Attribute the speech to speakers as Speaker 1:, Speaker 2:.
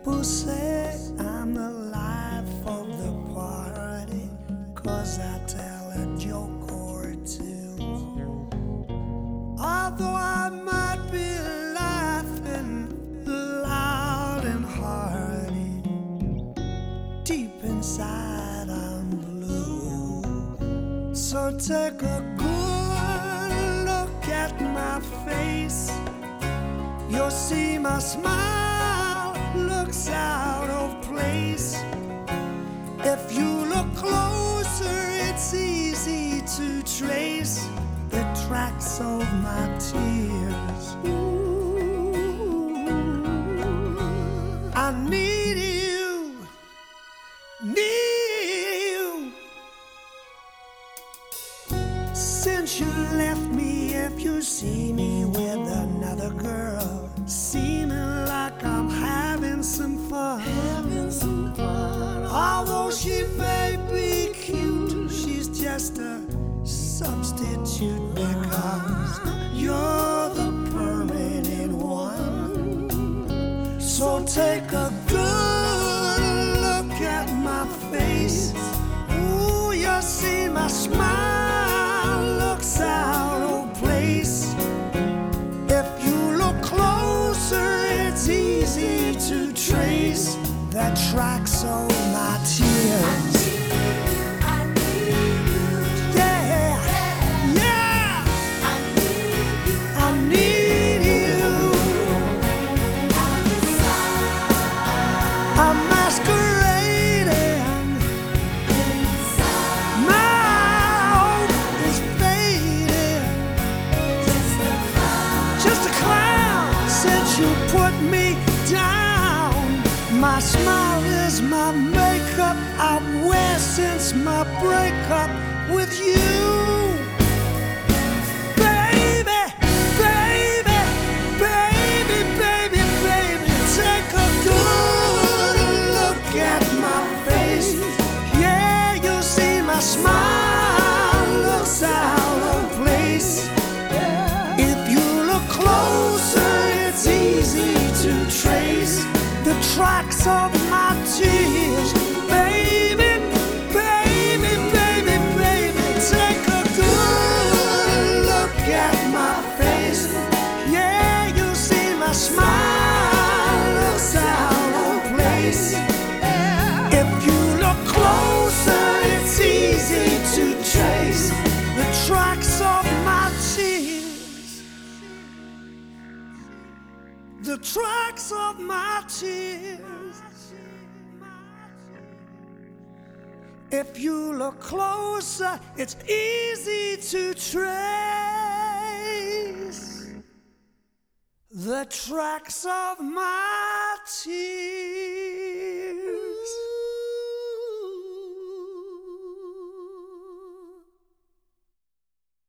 Speaker 1: People say I'm the life of the party, 'cause I tell a joke or two. Although I might be laughing loud and hearty, deep inside I'm blue. So take a good look at my face. You'll see my smile looks out of place. If you look closer, it's easy to trace the tracks of my tears. Ooh, I need you, need you. Since you left me, if you see me with another girl, seeming like I'm having some fun. Although she may be cute, she's just a substitute, because you're the permanent one. So take a good look at my face. Ooh, you'll see my smile looks out of place. If you look closer, it's easy to trace the tracks of my tears.
Speaker 2: I need you.
Speaker 1: Yeah, yeah,
Speaker 2: I need you.
Speaker 1: I need you. I'm masquerading. My hope is fading. Just a clown since you put me down. My smile is my makeup I wear since my breakup with you. Baby, baby, baby, baby, baby, take a good look at my face. Yeah, you'll see my smile looks out of place. If you look closer, it's easy to trace the tracks of my tears. Baby, baby, baby, baby, take a good look at my face. Yeah, you'll see my smile looks out of place. If you look closer, it's easy to trace the tracks of my tears. The tracks of my tears. If you look closer, it's easy to trace the tracks of my tears.